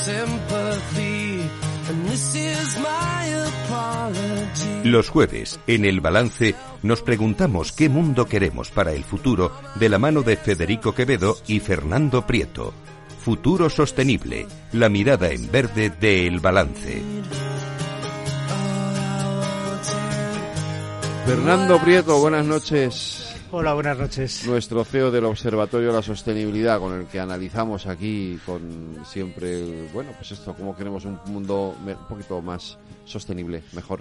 Los jueves, en El Balance, nos preguntamos qué mundo queremos para el futuro de la mano de Federico Quevedo y Fernando Prieto. Futuro sostenible, la mirada en verde de El Balance. Fernando Prieto, buenas noches. Hola, buenas noches. Nuestro CEO del Observatorio de la Sostenibilidad, con el que analizamos aquí con siempre, bueno, pues esto, cómo queremos un mundo un poquito más sostenible, mejor,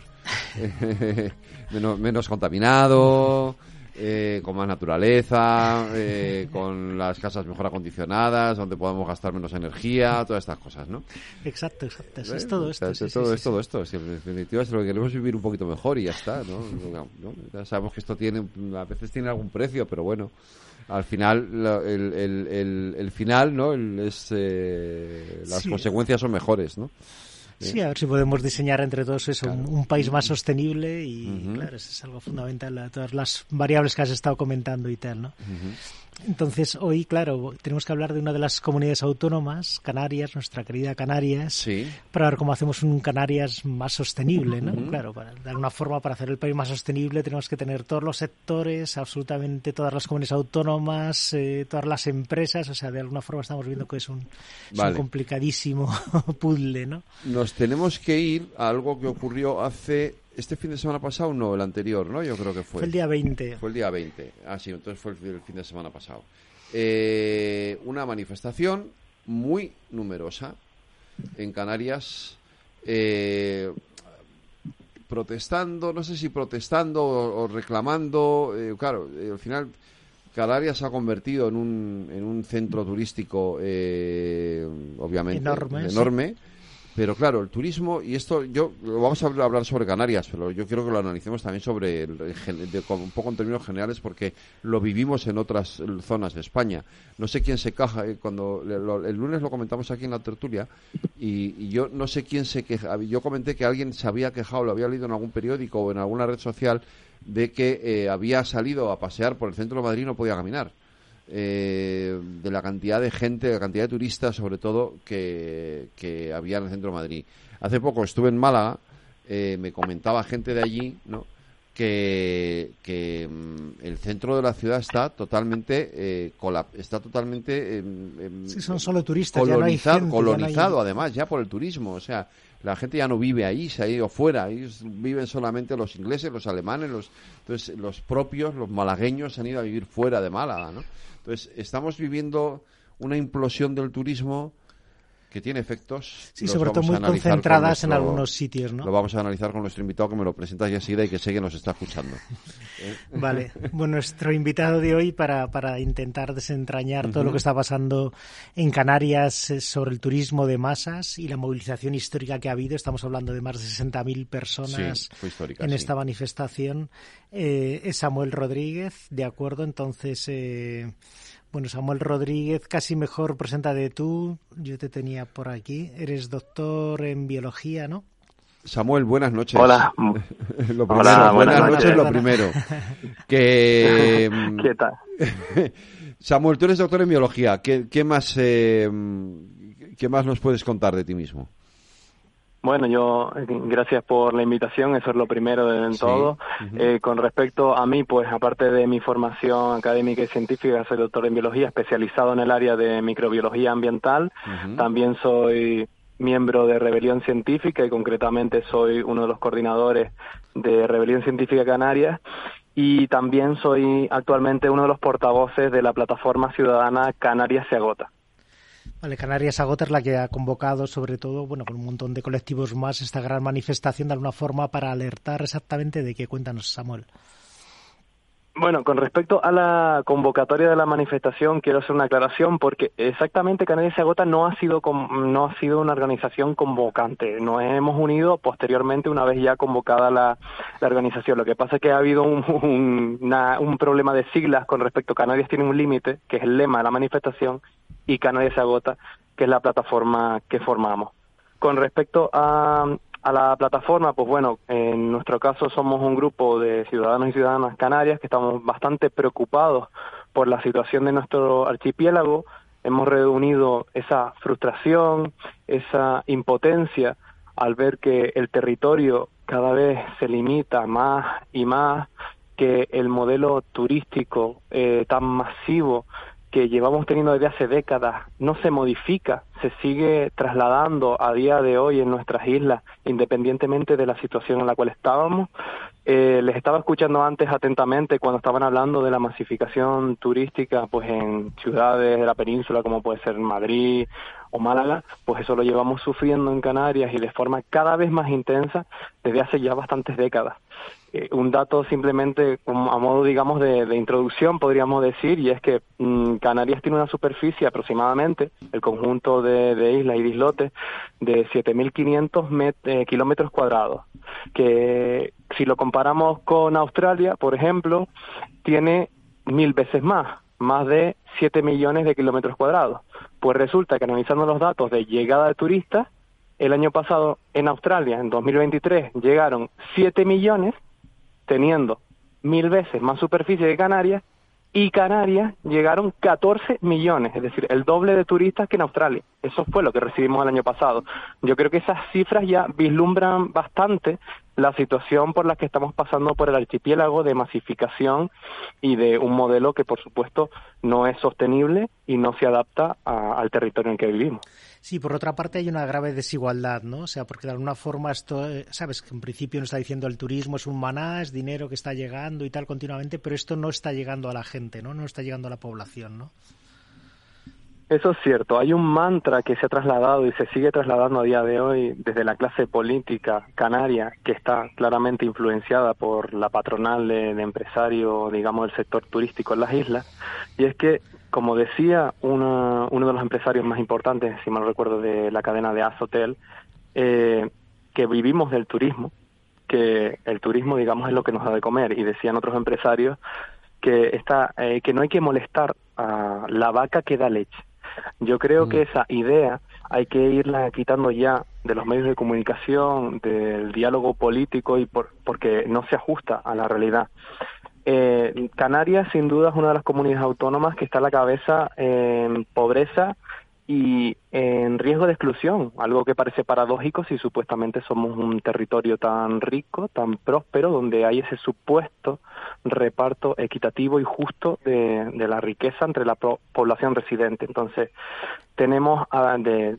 menos contaminado, con más naturaleza, con las casas mejor acondicionadas, donde podamos gastar menos energía, todas estas cosas, ¿no? Exacto. Es todo esto. Es todo esto. Si en definitiva es lo que queremos, vivir un poquito mejor y ya está, ¿no? Ya sabemos que esto a veces tiene algún precio, pero bueno, al final el final, ¿no? Las consecuencias son mejores, ¿no? Sí, a ver si podemos diseñar entre todos eso, claro, un país más sostenible y, claro, eso es algo fundamental, todas las variables que has estado comentando y tal, ¿no? Entonces, hoy, claro, tenemos que hablar de una de las comunidades autónomas, Canarias, nuestra querida Canarias, sí, para ver cómo hacemos un Canarias más sostenible, ¿no? Claro, de alguna forma, para hacer el país más sostenible tenemos que tener todos los sectores, absolutamente todas las comunidades autónomas, todas las empresas, o sea, de alguna forma estamos viendo que es un complicadísimo puzzle, ¿no? Nos tenemos que ir a algo que ocurrió hace... ¿Este fin de semana pasado? No, el anterior, ¿no? Yo creo que fue. Fue el día 20. Fue el día 20. Ah, sí, entonces fue el fin de semana pasado. Una manifestación muy numerosa en Canarias, protestando, no sé si protestando o reclamando. Claro, al final Canarias se ha convertido en un centro turístico, obviamente, enorme. Sí. Pero claro, el turismo, y esto vamos a hablar sobre Canarias, pero yo quiero que lo analicemos también un poco en términos generales, porque lo vivimos en otras zonas de España. No sé quién se queja, cuando el lunes lo comentamos aquí en la tertulia, y yo no sé quién se queja. Yo comenté que alguien se había quejado, lo había leído en algún periódico o en alguna red social, de que había salido a pasear por el centro de Madrid y no podía caminar. De la cantidad de gente, de la cantidad de turistas, sobre todo, que había en el centro de Madrid. Hace poco estuve en Málaga, me comentaba gente de allí, ¿no?, que el centro de la ciudad está totalmente sí, son solo turistas, colonizado, además, ya por el turismo. O sea, la gente ya no vive ahí, se ha ido fuera. Ellos viven solamente los ingleses, los alemanes, entonces los propios, los malagueños, se han ido a vivir fuera de Málaga, ¿no? Entonces, estamos viviendo una implosión del turismo que tiene efectos. Sí, sobre todo muy concentradas en algunos sitios, ¿no? Lo vamos a analizar con nuestro invitado, que me lo presentas ya enseguida y que sé que nos está escuchando. Vale. Bueno, nuestro invitado de hoy, para intentar desentrañar todo lo que está pasando en Canarias sobre el turismo de masas y la movilización histórica que ha habido, estamos hablando de más de 60.000 personas en esta manifestación, es Samuel Rodríguez, ¿de acuerdo? Entonces... Bueno, Samuel Rodríguez, casi mejor preséntate tú. Yo te tenía por aquí. Eres doctor en biología, ¿no? Samuel, buenas noches. Hola. Buenas noches, lo primero. ¿Qué tal? Samuel, tú eres doctor en biología. ¿Qué más nos puedes contar de ti mismo? Bueno, gracias por la invitación, eso es lo primero de todo. Con respecto a mí, pues aparte de mi formación académica y científica, soy doctor en biología, especializado en el área de microbiología ambiental. También soy miembro de Rebelión Científica y concretamente soy uno de los coordinadores de Rebelión Científica Canarias. Y también soy actualmente uno de los portavoces de la plataforma ciudadana Canarias se agota. Vale, Canarias Agota es la que ha convocado, sobre todo, bueno, con un montón de colectivos más, esta gran manifestación de alguna forma para alertar exactamente de qué. Cuéntanos, Samuel. Bueno, con respecto a la convocatoria de la manifestación, quiero hacer una aclaración porque exactamente Canarias se agota no ha sido una organización convocante. Nos hemos unido posteriormente una vez ya convocada la organización. Lo que pasa es que ha habido un problema de siglas con respecto a Canarias tiene un límite, que es el lema de la manifestación, y Canarias se agota, que es la plataforma que formamos. Con respecto a la plataforma, pues bueno, en nuestro caso somos un grupo de ciudadanos y ciudadanas canarias que estamos bastante preocupados por la situación de nuestro archipiélago. Hemos reunido esa frustración, esa impotencia al ver que el territorio cada vez se limita más y más, que el modelo turístico tan masivo que llevamos teniendo desde hace décadas no se modifica, se sigue trasladando a día de hoy en nuestras islas, independientemente de la situación en la cual estábamos. Les estaba escuchando antes atentamente cuando estaban hablando de la masificación turística pues en ciudades de la península como puede ser Madrid o Málaga, pues eso lo llevamos sufriendo en Canarias y de forma cada vez más intensa desde hace ya bastantes décadas. Un dato simplemente a modo, digamos, de introducción, podríamos decir, y es que Canarias tiene una superficie aproximadamente, el conjunto de islas y de islotes, de 7.500 kilómetros cuadrados, que si lo comparamos con Australia, por ejemplo, tiene 1000 veces más de 7 millones de kilómetros cuadrados. Pues resulta que analizando los datos de llegada de turistas, el año pasado en Australia, en 2023, llegaron 7 millones, teniendo 1000 veces más superficie de Canarias, y Canarias llegaron 14 millones, es decir, el doble de turistas que en Australia. Eso fue lo que recibimos el año pasado. Yo creo que esas cifras ya vislumbran bastante la situación por la que estamos pasando por el archipiélago de masificación y de un modelo que, por supuesto, no es sostenible y no se adapta al territorio en que vivimos. Sí, por otra parte hay una grave desigualdad, ¿no? O sea, porque de alguna forma esto, sabes, que en principio nos está diciendo el turismo es un maná, es dinero que está llegando y tal continuamente, pero esto no está llegando a la gente, ¿no? No está llegando a la población, ¿no? Eso es cierto. Hay un mantra que se ha trasladado y se sigue trasladando a día de hoy desde la clase política canaria, que está claramente influenciada por la patronal de empresarios, digamos, del sector turístico en las islas, y es que, como decía uno de los empresarios más importantes, si mal recuerdo, de la cadena de Azotel, que vivimos del turismo, que el turismo, digamos, es lo que nos da de comer, y decían otros empresarios que no hay que molestar a la vaca que da leche. Yo creo que esa idea hay que irla quitando ya de los medios de comunicación, del diálogo político, y porque no se ajusta a la realidad. Canarias, sin duda, es una de las comunidades autónomas que está a la cabeza en pobreza y en riesgo de exclusión, algo que parece paradójico si supuestamente somos un territorio tan rico, tan próspero, donde hay ese supuesto reparto equitativo y justo de la riqueza entre la población residente. Entonces, tenemos de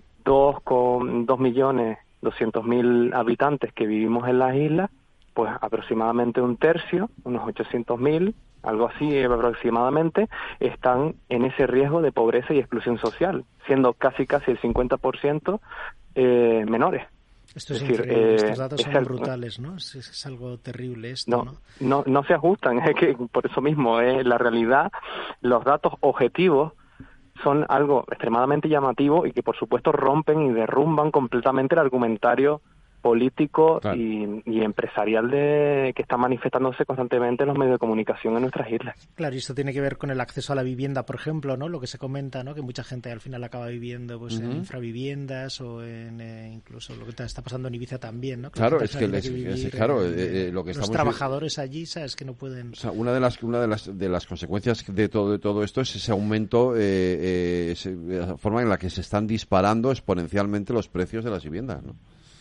2.200.000 habitantes que vivimos en las islas, pues aproximadamente un tercio, unos 800.000, algo así aproximadamente, están en ese riesgo de pobreza y exclusión social, siendo casi el 50% menores. Esto es increíble, estos datos son brutales, ¿no? Es algo terrible esto, ¿no? No se ajustan, es que por eso mismo, la realidad, los datos objetivos son algo extremadamente llamativo y que por supuesto rompen y derrumban completamente el argumentario político, claro, y empresarial que está manifestándose constantemente en los medios de comunicación en nuestras islas. Claro, y esto tiene que ver con el acceso a la vivienda, por ejemplo, ¿no? Lo que se comenta, ¿no? Que mucha gente al final acaba viviendo pues en infraviviendas o en incluso lo que está pasando en Ibiza también, ¿no? Que claro, es que lo que los estamos trabajadores allí, sabes, que no pueden. O sea, una de las consecuencias de todo esto es ese aumento, la forma en la que se están disparando exponencialmente los precios de las viviendas, ¿no?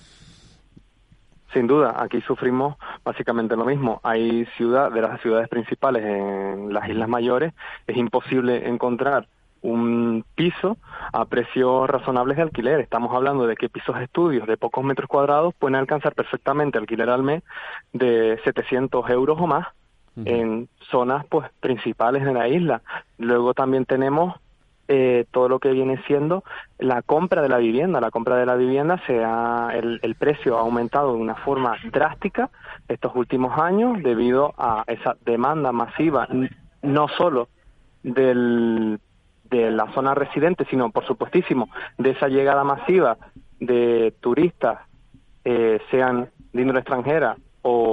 Sin duda, aquí sufrimos básicamente lo mismo. Hay de las ciudades principales en las Islas Mayores, es imposible encontrar un piso a precios razonables de alquiler. Estamos hablando de que pisos de estudios de pocos metros cuadrados pueden alcanzar perfectamente alquiler al mes de 700 euros o más en zonas pues principales de la isla. Luego también tenemos todo lo que viene siendo la compra de la vivienda. La compra de la vivienda el precio ha aumentado de una forma drástica estos últimos años debido a esa demanda masiva, no solo de la zona residente, sino por supuestísimo de esa llegada masiva de turistas, sean de índole extranjera o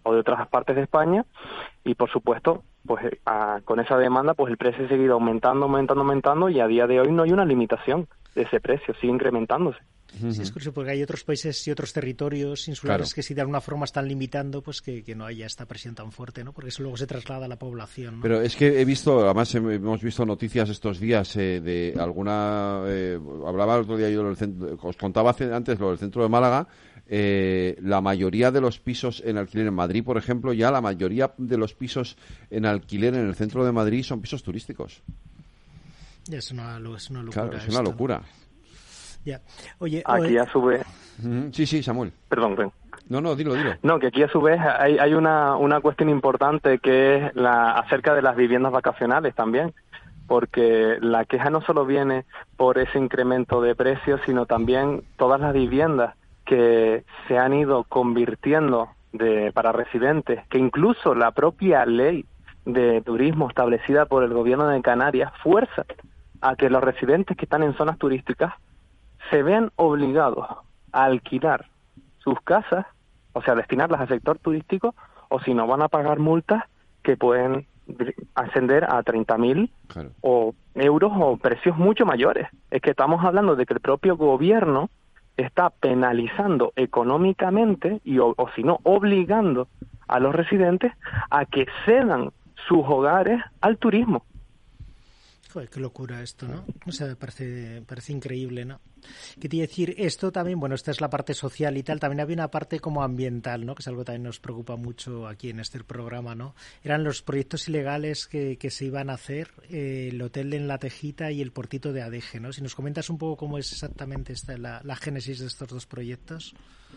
o de otras partes de España, y por supuesto, pues con esa demanda, pues el precio ha seguido aumentando, y a día de hoy no hay una limitación de ese precio, sigue incrementándose. Sí, es curioso porque hay otros países y otros territorios insulares que si de alguna forma están limitando, pues que no haya esta presión tan fuerte, ¿no? Porque eso luego se traslada a la población, ¿no? Pero es que he visto, además hemos visto noticias estos días de alguna... hablaba el otro día yo del centro, os contaba antes lo del centro de Málaga. La mayoría de los pisos en alquiler en Madrid, por ejemplo, ya la mayoría de los pisos en alquiler en el centro de Madrid son pisos turísticos. Es una locura. Claro, es una locura. Ya. Oye, aquí a su vez... Sí, Samuel. Perdón. No, dilo. No, que aquí a su vez hay una cuestión importante que es acerca de las viviendas vacacionales también, porque la queja no solo viene por ese incremento de precios, sino también todas las viviendas que se han ido convirtiendo para residentes, que incluso la propia ley de turismo establecida por el gobierno de Canarias fuerza a que los residentes que están en zonas turísticas se vean obligados a alquilar sus casas, o sea, destinarlas al sector turístico, o si no van a pagar multas que pueden ascender a 30.000 o euros o precios mucho mayores. Es que estamos hablando de que el propio gobierno está penalizando económicamente o si no, obligando a los residentes a que cedan sus hogares al turismo. Joder, qué locura esto, ¿no? O sea, parece increíble, ¿no? ¿Qué te iba a decir? Esto también, bueno, esta es la parte social y tal, también había una parte como ambiental, ¿no? Que es algo que también nos preocupa mucho aquí en este programa, ¿no? Eran los proyectos ilegales que se iban a hacer, el hotel en La Tejita y el portito de Adeje, ¿no? Si nos comentas un poco cómo es exactamente la génesis de estos dos proyectos.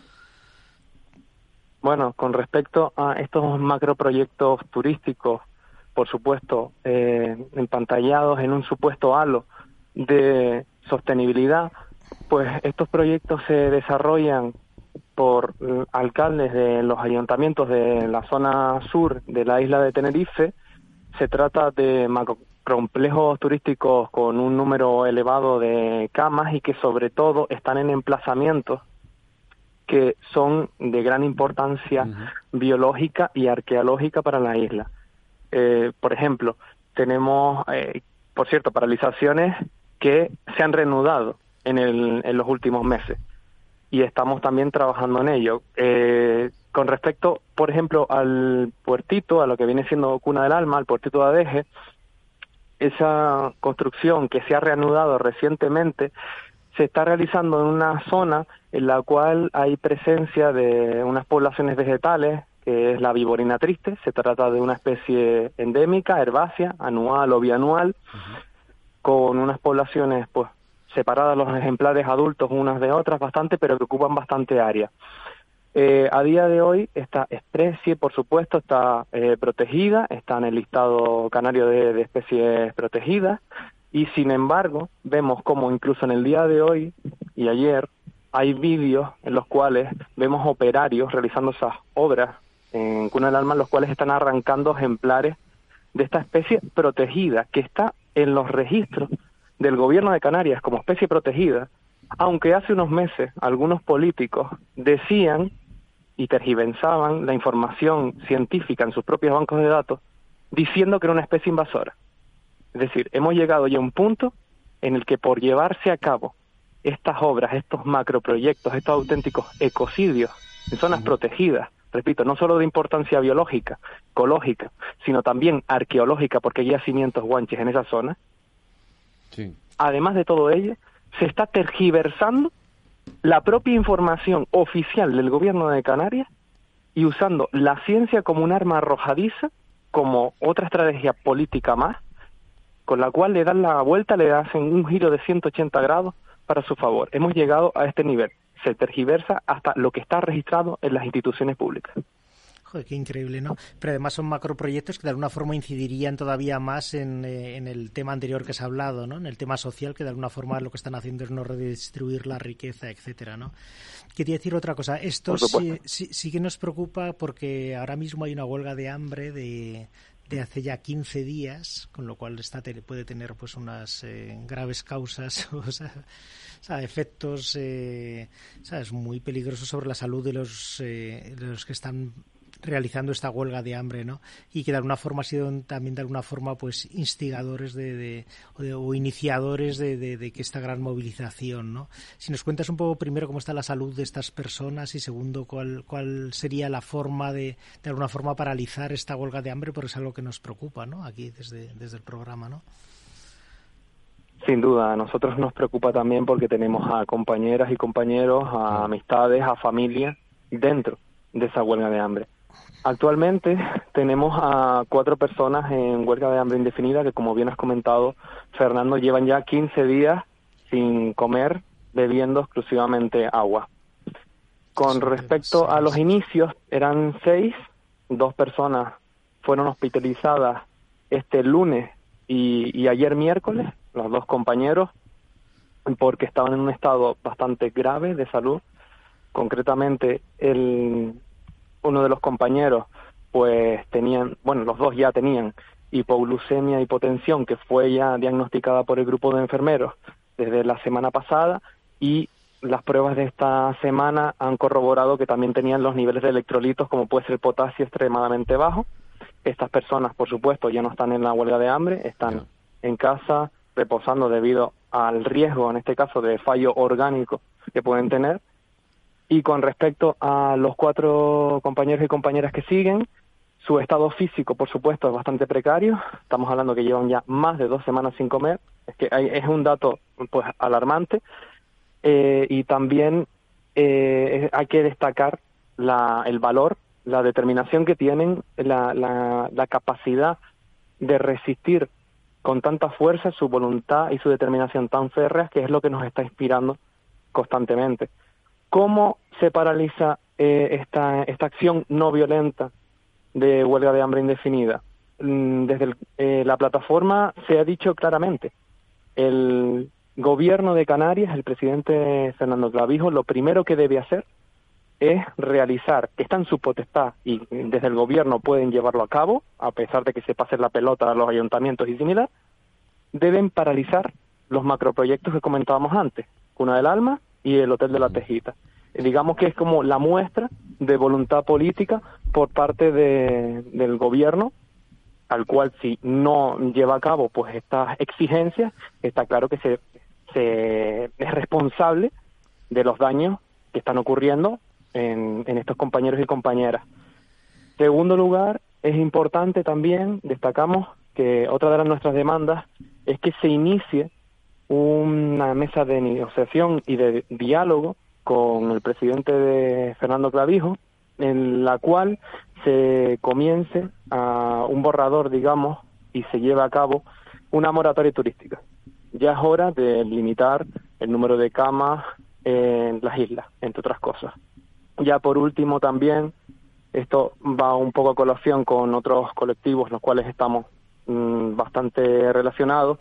Bueno, con respecto a estos macroproyectos turísticos, por supuesto, empantallados en un supuesto halo de sostenibilidad, pues estos proyectos se desarrollan por alcaldes de los ayuntamientos de la zona sur de la isla de Tenerife. Se trata de macrocomplejos turísticos con un número elevado de camas y que sobre todo están en emplazamientos que son de gran importancia biológica y arqueológica para la isla. Por ejemplo, tenemos, por cierto, paralizaciones que se han reanudado en los últimos meses y estamos también trabajando en ello. Con respecto, por ejemplo, al puertito, a lo que viene siendo Cuna del Alma, al puertito de Adeje, esa construcción que se ha reanudado recientemente se está realizando en una zona en la cual hay presencia de unas poblaciones vegetales, que es la viborina triste. Se trata de una especie endémica, herbácea, anual o bianual, con unas poblaciones pues separadas los ejemplares adultos unas de otras bastante, pero que ocupan bastante área. A día de hoy esta especie, por supuesto, está protegida, está en el listado canario de especies protegidas, y sin embargo vemos como incluso en el día de hoy y ayer hay vídeos en los cuales vemos operarios realizando esas obras en Cuna del Alma, en los cuales están arrancando ejemplares de esta especie protegida, que está en los registros del gobierno de Canarias como especie protegida, aunque hace unos meses algunos políticos decían y tergiversaban la información científica en sus propios bancos de datos, diciendo que era una especie invasora. Es decir, hemos llegado ya a un punto en el que por llevarse a cabo estas obras, estos macroproyectos, estos auténticos ecocidios en zonas protegidas, repito, no solo de importancia biológica, ecológica, sino también arqueológica, porque hay yacimientos guanches en esa zona. Sí. Además de todo ello, se está tergiversando la propia información oficial del gobierno de Canarias y usando la ciencia como un arma arrojadiza, como otra estrategia política más, con la cual le dan la vuelta, le hacen un giro de 180 grados para su favor. Hemos llegado a este nivel. Se tergiversa hasta lo que está registrado en las instituciones públicas. Joder, qué increíble, ¿no? Pero además son macroproyectos que de alguna forma incidirían todavía más en el tema anterior que se ha hablado, ¿no? En el tema social, que de alguna forma lo que están haciendo es no redistribuir la riqueza, etcétera, ¿no? Quería decir otra cosa. Esto sí que nos preocupa porque ahora mismo hay una huelga de hambre de hace ya 15 días, con lo cual puede tener pues unas graves causas, o sea, efectos, ¿sabes?, muy peligrosos sobre la salud de los que están realizando esta huelga de hambre, ¿no? Y que de alguna forma ha sido también de alguna forma pues instigadores o iniciadores de que esta gran movilización, ¿no? Si nos cuentas un poco primero cómo está la salud de estas personas y segundo cuál sería la forma de alguna forma paralizar esta huelga de hambre, porque es algo que nos preocupa, ¿no? Aquí desde el programa, ¿no? Sin duda, a nosotros nos preocupa también porque tenemos a compañeras y compañeros, a amistades, a familias dentro de esa huelga de hambre. Actualmente tenemos a 4 personas en huelga de hambre indefinida que, como bien has comentado, Fernando, llevan ya 15 días sin comer, bebiendo exclusivamente agua. Con respecto a los inicios, eran 6, 2 personas fueron hospitalizadas este lunes y ayer miércoles, los 2 compañeros, porque estaban en un estado bastante grave de salud. Concretamente, uno de los compañeros, pues los 2 ya tenían hipoglucemia, hipotensión, que fue ya diagnosticada por el grupo de enfermeros desde la semana pasada, y las pruebas de esta semana han corroborado que también tenían los niveles de electrolitos, como puede ser potasio, extremadamente bajos. Estas personas, por supuesto, ya no están en la huelga de hambre, están en casa reposando debido al riesgo, en este caso, de fallo orgánico que pueden tener. Y con respecto a los 4 compañeros y compañeras que siguen, su estado físico, por supuesto, es bastante precario. Estamos hablando que llevan ya más de 2 semanas sin comer. Es un dato pues alarmante. Y también hay que destacar el valor, la determinación que tienen, la capacidad de resistir con tanta fuerza, su voluntad y su determinación tan férreas, que es lo que nos está inspirando constantemente. ¿Cómo se paraliza esta acción no violenta de huelga de hambre indefinida? Desde la plataforma se ha dicho claramente, el gobierno de Canarias, el presidente Fernando Clavijo, lo primero que debe hacer es realizar, que está en su potestad y desde el gobierno pueden llevarlo a cabo, a pesar de que se pasen la pelota a los ayuntamientos y similar, deben paralizar los macroproyectos que comentábamos antes, Cuna del Alma y el Hotel de la Tejita. Digamos que es como la muestra de voluntad política por parte del gobierno, al cual si no lleva a cabo pues estas exigencias, está claro que se es responsable de los daños que están ocurriendo en estos compañeros y compañeras. Segundo lugar, es importante también, destacamos que otra de nuestras demandas es que se inicie una mesa de negociación y de diálogo con el presidente Fernando Clavijo, en la cual se comience a un borrador, digamos, y se lleve a cabo una moratoria turística. Ya es hora de limitar el número de camas en las islas, entre otras cosas. Ya por último también, esto va un poco a colación con otros colectivos, los cuales estamos bastante relacionados,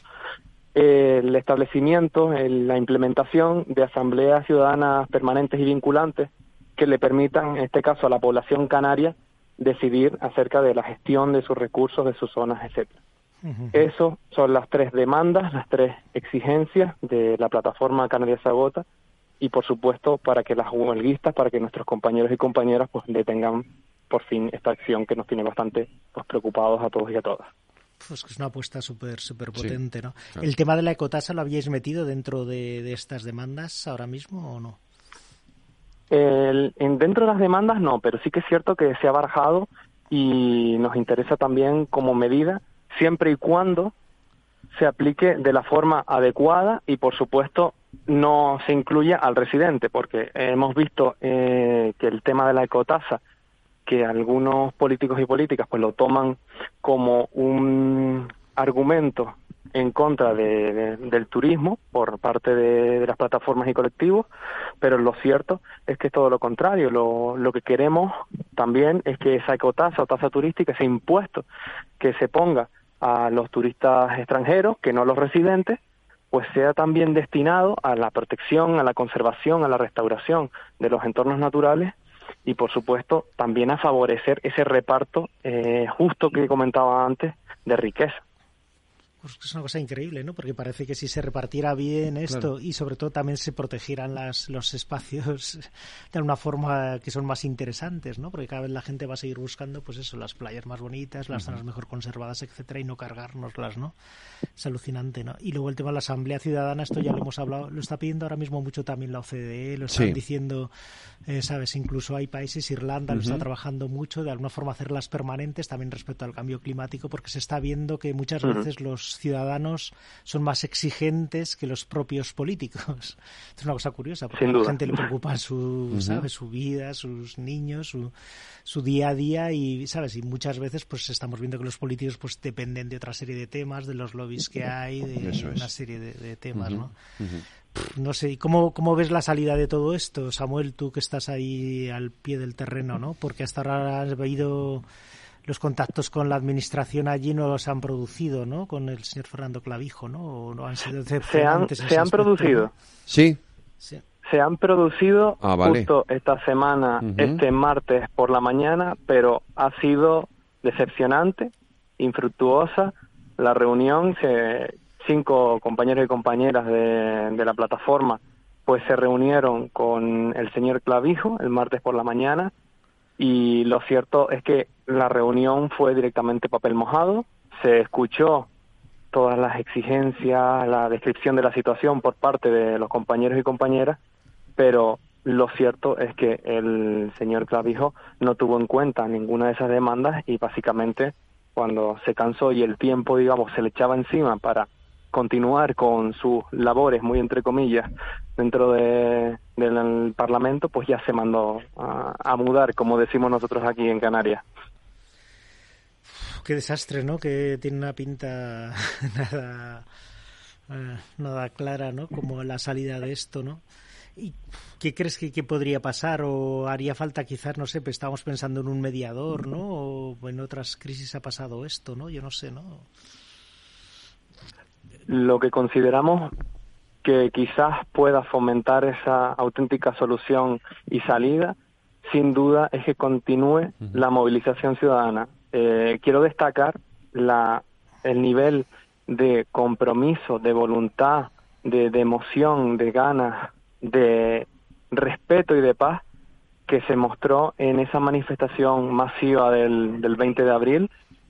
el establecimiento, la implementación de asambleas ciudadanas permanentes y vinculantes que le permitan, en este caso a la población canaria, decidir acerca de la gestión de sus recursos, de sus zonas, etcétera. Eso son las 3 demandas, las 3 exigencias de la plataforma Canarias se agota, y por supuesto para que las huelguistas, para que nuestros compañeros y compañeras pues detengan por fin esta acción que nos tiene bastante pues preocupados a todos y a todas. Pues que es una apuesta súper potente, sí, ¿no? Claro. ¿El tema de la ecotasa lo habíais metido dentro de estas demandas ahora mismo o no? Dentro de las demandas no, pero sí que es cierto que se ha barajado y nos interesa también como medida, siempre y cuando se aplique de la forma adecuada y, por supuesto, no se incluya al residente, porque hemos visto que el tema de la ecotasa, que algunos políticos y políticas pues lo toman como un argumento en contra del turismo por parte de las plataformas y colectivos, pero lo cierto es que es todo lo contrario. Lo que queremos también es que esa ecotasa o tasa turística, ese impuesto que se ponga a los turistas extranjeros, que no a los residentes, pues sea también destinado a la protección, a la conservación, a la restauración de los entornos naturales y, por supuesto, también a favorecer ese reparto justo que comentaba antes de riqueza. Pues es una cosa increíble, ¿no? Porque parece que si se repartiera bien esto, claro, y sobre todo también se protegieran los espacios de una forma que son más interesantes, ¿no? Porque cada vez la gente va a seguir buscando, pues eso, las playas más bonitas, las zonas mejor conservadas, etcétera, y no cargárnoslas, ¿no? Es alucinante, ¿no? Y luego el tema de la Asamblea Ciudadana, esto ya lo hemos hablado, lo está pidiendo ahora mismo mucho también la OCDE, lo están diciendo, ¿sabes? Incluso hay países, Irlanda lo está trabajando mucho, de alguna forma hacerlas permanentes, también respecto al cambio climático, porque se está viendo que muchas veces los ciudadanos son más exigentes que los propios políticos. Es una cosa curiosa, porque a la gente le preocupa ¿sabes? Su vida, sus niños, su día a día, y ¿sabes? Y muchas veces pues estamos viendo que los políticos pues dependen de otra serie de temas, de los lobbies que hay, de una serie de temas, ¿no? No sé, ¿cómo ves la salida de todo esto, Samuel, tú que estás ahí al pie del terreno, ¿no? Porque hasta ahora has habido los contactos con la administración allí no los han producido, ¿no? Con el señor Fernando Clavijo, ¿no? ¿O no han sido decepcionantes? Se han producido. Sí. Se han producido justo esta semana, este martes por la mañana, pero ha sido decepcionante, infructuosa. La reunión, 5 compañeros y compañeras de la plataforma, pues se reunieron con el señor Clavijo el martes por la mañana, y lo cierto es que la reunión fue directamente papel mojado. Se escuchó todas las exigencias, la descripción de la situación por parte de los compañeros y compañeras, pero lo cierto es que el señor Clavijo no tuvo en cuenta ninguna de esas demandas, y básicamente cuando se cansó y el tiempo, digamos, se le echaba encima para continuar con sus labores, muy entre comillas, dentro del Parlamento, pues ya se mandó a mudar, como decimos nosotros aquí en Canarias. Qué desastre, ¿no? Que tiene una pinta nada clara, ¿no? Como la salida de esto, ¿no? ¿Y qué crees que podría pasar? ¿O haría falta quizás, no sé, pues estábamos pensando en un mediador, ¿no? O en otras crisis ha pasado esto, ¿no? Yo no sé, ¿no? Lo que consideramos que quizás pueda fomentar esa auténtica solución y salida, sin duda, es que continúe la movilización ciudadana. Quiero destacar el nivel de compromiso, de voluntad, de emoción, de ganas, de respeto y de paz que se mostró en esa manifestación masiva del 20 de abril.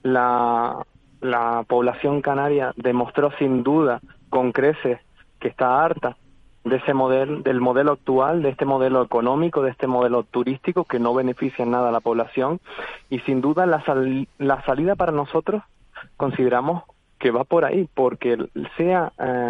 La población canaria demostró sin duda con creces que está harta de ese modelo, del modelo actual, de este modelo económico, de este modelo turístico que no beneficia en nada a la población, y sin duda la salida para nosotros consideramos que va por ahí, porque sea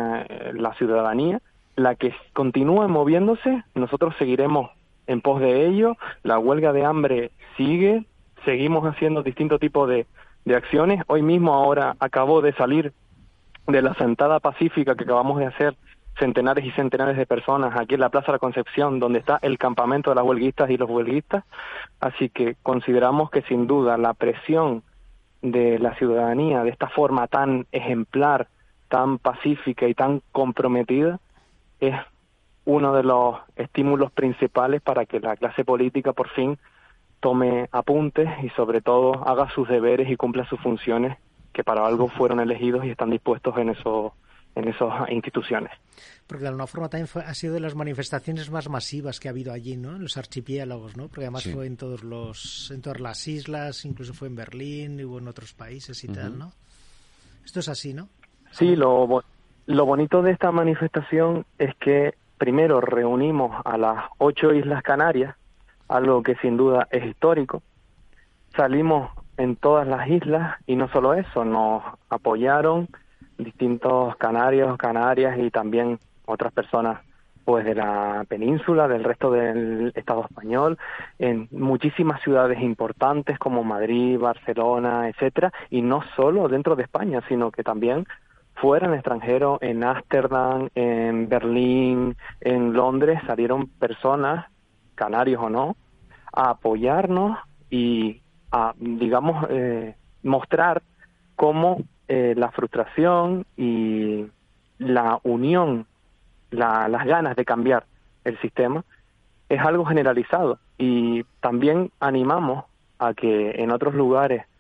la ciudadanía la que continúe moviéndose, nosotros seguiremos en pos de ello. La huelga de hambre sigue, seguimos haciendo distintos tipos de acciones. Hoy mismo ahora acabó de salir de la sentada pacífica que acabamos de hacer centenares y centenares de personas aquí en la Plaza de la Concepción, donde está el campamento de las huelguistas y los huelguistas. Así que consideramos que sin duda la presión de la ciudadanía de esta forma tan ejemplar, tan pacífica y tan comprometida es uno de los estímulos principales para que la clase política por fin tome apuntes y sobre todo haga sus deberes y cumpla sus funciones, que para algo fueron elegidos y están dispuestos en esas instituciones. Porque de alguna forma también ha sido de las manifestaciones más masivas que ha habido allí, ¿no? En los archipiélagos, ¿no? Porque además fue en todas las islas, incluso fue en Berlín y hubo en otros países y tal, ¿no? Esto es así, ¿no? Sí, lo bonito de esta manifestación es que primero reunimos a las 8 Islas Canarias, algo que sin duda es histórico. Salimos en todas las islas y no solo eso, nos apoyaron distintos canarios, canarias y también otras personas pues de la península, del resto del Estado español, en muchísimas ciudades importantes como Madrid, Barcelona, etcétera, y no solo dentro de España, sino que también fuera, en el extranjero, en Ámsterdam, en Berlín, en Londres, salieron personas, canarios o no, a apoyarnos y a, digamos, mostrar cómo la frustración y la unión, las ganas de cambiar el sistema es algo generalizado, y también animamos a que en otros lugares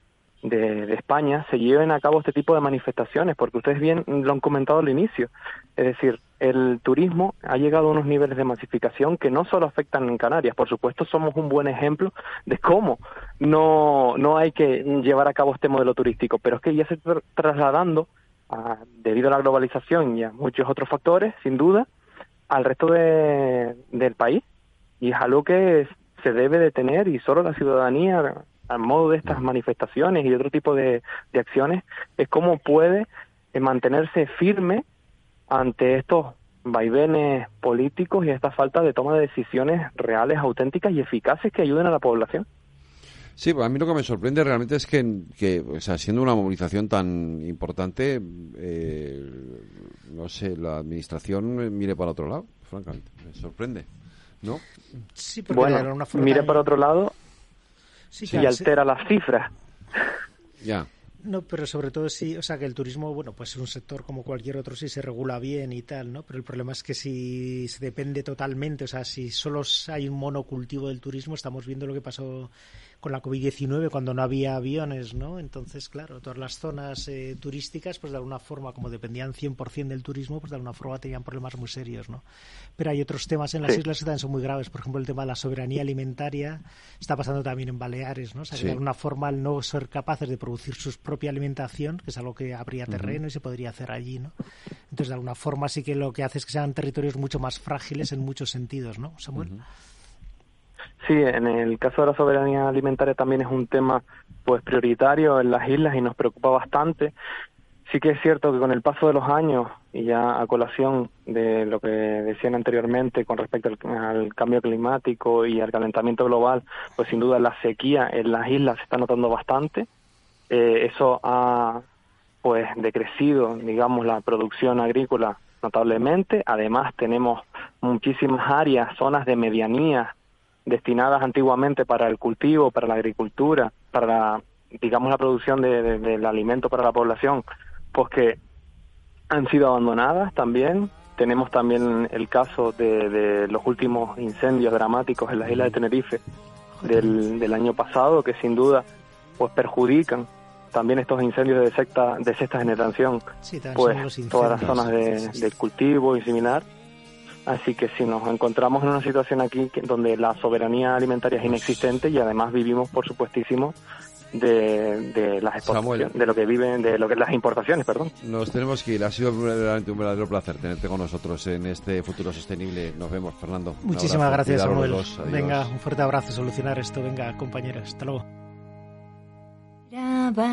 de España se lleven a cabo este tipo de manifestaciones, porque ustedes bien lo han comentado al inicio. Es decir, el turismo ha llegado a unos niveles de masificación que no solo afectan en Canarias. Por supuesto, somos un buen ejemplo de cómo no hay que llevar a cabo este modelo turístico, pero es que ya se está trasladando, debido a la globalización y a muchos otros factores, sin duda, al resto del país, y es algo que se debe de tener, y solo la ciudadanía, al modo de estas manifestaciones y otro tipo de acciones, es cómo puede mantenerse firme ante estos vaivenes políticos y esta falta de toma de decisiones reales, auténticas y eficaces que ayuden a la población. Sí, pues a mí lo que me sorprende realmente es que o sea, siendo una movilización tan importante, no sé, la administración mire para otro lado, francamente, me sorprende, ¿no? Sí, porque bueno, de alguna forma mire para otro lado sí, y claro, altera las cifras. Ya. No, pero sobre todo sí, o sea, que el turismo, bueno, pues es un sector como cualquier otro, sí se regula bien y tal, ¿no? Pero el problema es que si se depende totalmente, o sea, si solo hay un monocultivo del turismo, estamos viendo lo que pasó con la COVID-19 cuando no había aviones, ¿no? Entonces, claro, todas las zonas turísticas, pues de alguna forma, como dependían 100% del turismo, pues de alguna forma tenían problemas muy serios, ¿no? Pero hay otros temas en las islas que también son muy graves. Por ejemplo, el tema de la soberanía alimentaria está pasando también en Baleares, ¿no? O sea, que de alguna forma, al no ser capaces de producir su propia alimentación, que es algo que habría terreno y se podría hacer allí, ¿no? Entonces, de alguna forma sí que lo que hace es que sean territorios mucho más frágiles en muchos sentidos, ¿no, Samuel? Sí, en el caso de la soberanía alimentaria también es un tema pues prioritario en las islas y nos preocupa bastante. Sí que es cierto que con el paso de los años y ya a colación de lo que decían anteriormente con respecto al cambio climático y al calentamiento global, pues sin duda la sequía en las islas se está notando bastante. Eso ha pues decrecido, digamos, la producción agrícola notablemente. Además tenemos muchísimas áreas, zonas de medianía destinadas antiguamente para el cultivo, para la agricultura, para digamos la producción del alimento para la población, pues que han sido abandonadas también. Tenemos también el caso de los últimos incendios dramáticos en las islas de Tenerife del año pasado, que sin duda pues perjudican también estos incendios de sexta generación, sí, pues todas las zonas del cultivo y similar. Así que si nos encontramos en una situación aquí donde la soberanía alimentaria es inexistente y además vivimos, por supuestísimo, de las exportaciones, Samuel, de lo que viven, de lo que es las importaciones, perdón. Nos tenemos que ir. Ha sido verdaderamente un verdadero placer tenerte con nosotros en este Futuro Sostenible. Nos vemos, Fernando. Muchísimas gracias, Samuel. Venga, un fuerte abrazo, solucionar esto. Venga, compañeros, hasta luego.